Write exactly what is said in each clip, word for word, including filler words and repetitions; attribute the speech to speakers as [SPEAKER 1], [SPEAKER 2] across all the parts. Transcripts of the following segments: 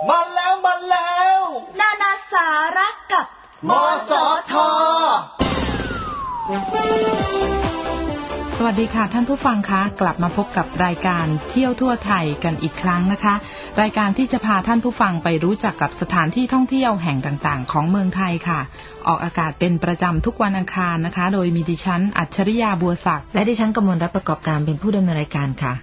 [SPEAKER 1] มาแล้วมาแล้ว
[SPEAKER 2] นานาสาระกับ
[SPEAKER 1] มสท.
[SPEAKER 3] สวัสดีค่ะท่านผู้ฟังคะกลับมาพบกับรายการเที่ยวทั่วไทยกันอีกครั้งนะคะรายการที่จะพาท่านผู้ฟังไปรู้จักกับสถานที่ท่องเที่ยวแห่งต่างๆของเมืองไทยค่ะออกอากาศเป็นประจำทุกวันอังคารนะคะโดยมีดิฉันอัจฉริยาบัวศักดิ์
[SPEAKER 4] และดิฉันกมลรัตน์ประกอบการเป็นผู้ดำเนินรายการค่ะ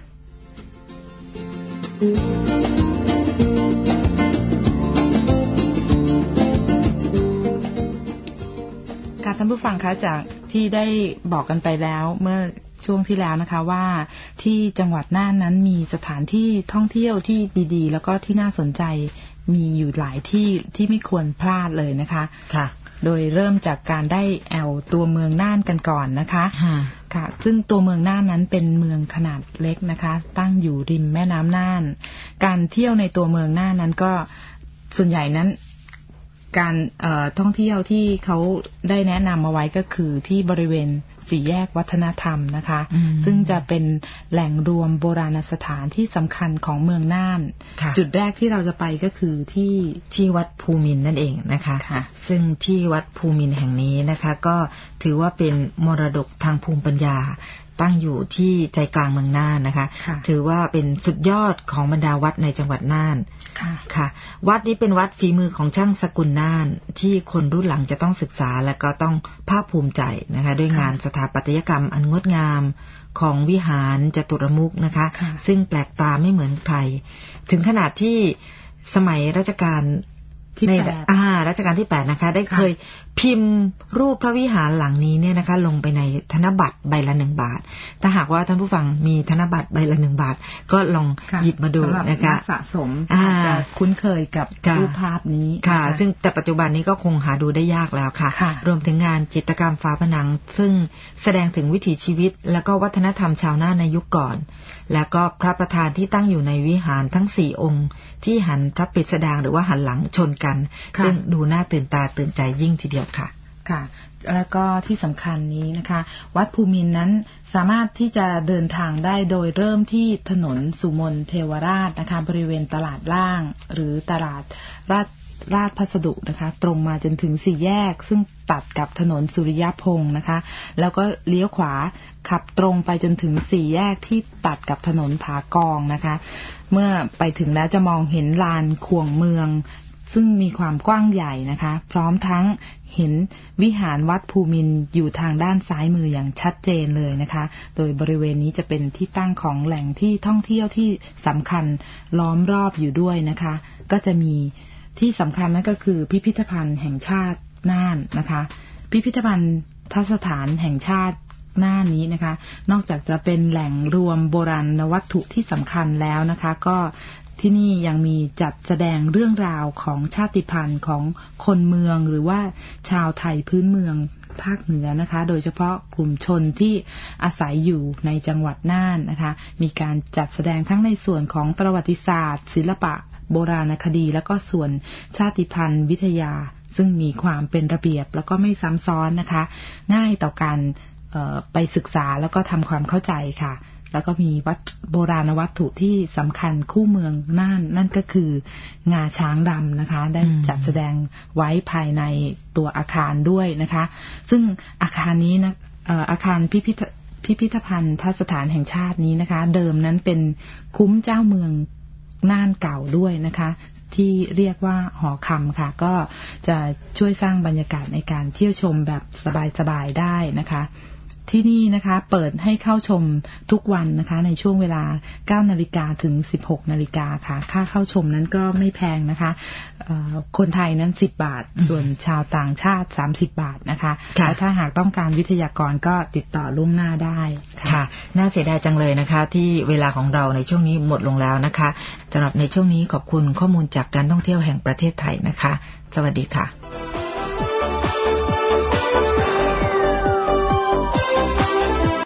[SPEAKER 3] ค่ะท่านผู้ฟังคะจากที่ได้บอกกันไปแล้วเมื่อช่วงที่แล้วนะคะว่าที่จังหวัดน่านนั้นมีสถานที่ท่องเที่ยวที่ดีๆแล้วก็ที่น่าสนใจมีอยู่หลายที่ที่ไม่ควรพลาดเลยนะคะ
[SPEAKER 4] ค่ะ
[SPEAKER 3] โดยเริ่มจากการได้แอวตัวเมืองน่านกันก่อนนะคะค่ะซึ่งตัวเมืองน่านนั้นเป็นเมืองขนาดเล็กนะคะตั้งอยู่ริมแม่น้ำน่านการเที่ยวในตัวเมืองน่านนั้นก็ส่วนใหญ่นั้นการท่องเที่ยวที่เขาได้แนะนำมาไว้ก็คือที่บริเวณสี่แยกวัฒนธรรมนะคะซึ่งจะเป็นแหล่งรวมโบราณสถานที่สำคัญของเมืองน่านจุดแรกที่เราจะไปก็คือที่
[SPEAKER 4] ที่วัดภูมินทร์นั่นเองนะคะซึ่งที่วัดภูมินทร์แห่งนี้นะคะก็ถือว่าเป็นมรดกทางภูมิปัญญาตั้งอยู่ที่ใจกลางเมืองน่านนะคะถือว่าเป็นสุดยอดของบรรดาวัดในจังหวัดน่านค่ะวัดนี้เป็นวัดฝีมือของช่างสกุลน่านที่คนรุ่นหลังจะต้องศึกษาและก็ต้องภาคภูมิใจนะคะด้วยงานสถาปัตยกรรมอันงดงามของวิหารจตุรมุขนะคะซึ่งแปลกตาไม่เหมือนใครถึงขนาดที่สมัยรัชกาลในอ่ารัชกาลที่แปดนะคะได้เคยพิมพ์รูปพระวิหารหลังนี้เนี่ยนะคะลงไปในธนบัตรใบละหนึ่งบาทถ้าหากว่าท่านผู้ฟังมีธนบัตรใบละหนึ่งบาทก็ลองหยิบมาดูนะคะ
[SPEAKER 3] สะสมอาจจะคุ้นเคยกับรูปภาพนี้
[SPEAKER 4] ค่ะซึ่งแต่ปัจจุบันนี้ก็คงหาดูได้ยากแล้วค่ะรวมถึงงานจิตรกรรมฝาผนังซึ่งแสดงถึงวิถีชีวิตและก็วัฒนธรรมชาวน่านในยุคก่อนแล้วก็พระประธานที่ตั้งอยู่ในวิหารทั้งสี่องค์ที่หันพระปริศดางหรือว่าหันหลังชนกันซึ่งดูน่าตื่นตาตื่นใจยิ่งทีเดียวค่ะ
[SPEAKER 3] ค่ะแล้วก็ที่สำคัญนี้นะคะวัดภูมินทร์นั้นสามารถที่จะเดินทางได้โดยเริ่มที่ถนนสุมนเทวราชนะคะบริเวณตลาดล่างหรือตลาดราชราชพัสดุนะคะตรงมาจนถึงสี่แยกซึ่งตัดกับถนนสุริยพงศ์นะคะแล้วก็เลี้ยวขวาขับตรงไปจนถึงสี่แยกที่ตัดกับถนนผากองนะคะเมื่อไปถึงแล้วจะมองเห็นลานขวงเมืองซึ่งมีความกว้างใหญ่นะคะพร้อมทั้งเห็นวิหารวัดภูมินทร์อยู่ทางด้านซ้ายมืออย่างชัดเจนเลยนะคะโดยบริเวณนี้จะเป็นที่ตั้งของแหล่งที่ท่องเที่ยวที่สำคัญล้อมรอบอยู่ด้วยนะคะก็จะมีที่สำคัญนั่นก็คือพิพิธภัณฑ์แห่งชาติน่านนะคะพิพิธภัณฑ์สถานแห่งชาติน่านนี้นะคะนอกจากจะเป็นแหล่งรวมโบราณวัตถุที่สำคัญแล้วนะคะก็ที่นี่ยังมีจัดแสดงเรื่องราวของชาติพันธุ์ของคนเมืองหรือว่าชาวไทยพื้นเมืองภาคเหนือนะคะโดยเฉพาะกลุ่มชนที่อาศัยอยู่ในจังหวัดน่านนะคะมีการจัดแสดงทั้งในส่วนของประวัติศาสตร์ศิลปะโบราณคดีแล้วก็ส่วนชาติพันธุ์วิทยาซึ่งมีความเป็นระเบียบแล้วก็ไม่ซ้ำซ้อนนะคะง่ายต่อการไปศึกษาแล้วก็ทำความเข้าใจค่ะแล้วก็มีวัดโบราณวัตถุที่สำคัญคู่เมืองน่านนั่นก็คืองาช้างดำนะคะได้จัดแสดงไว้ภายในตัวอาคารด้วยนะคะซึ่งอาคารนี้นะอาคารพิพิธพิพิธภัณฑ์สถานแห่งชาตินี้นะคะเดิมนั้นเป็นคุ้มเจ้าเมืองน่านเก่าด้วยนะคะที่เรียกว่าหอคำค่ะก็จะช่วยสร้างบรรยากาศในการเที่ยวชมแบบสบายๆได้นะคะที่นี่นะคะเปิดให้เข้าชมทุกวันนะคะในช่วงเวลา เก้านาฬิกา ถึง สิบหกนาฬิกา ค่ะค่าเข้าชมนั้นก็ไม่แพงนะคะคนไทยนั้นสิบบาทส่วนชาวต่างชาติสามสิบบาทนะคะและถ้าหากต้องการวิทยากรก็ติดต่อล่วงหน้าได้
[SPEAKER 4] ค่ะน่าเสียดายจังเลยนะคะที่เวลาของเราในช่วงนี้หมดลงแล้วนะคะสำหรับในช่วงนี้ขอบคุณข้อมูลจากการท่องเที่ยวแห่งประเทศไทยนะคะสวัสดีค่ะ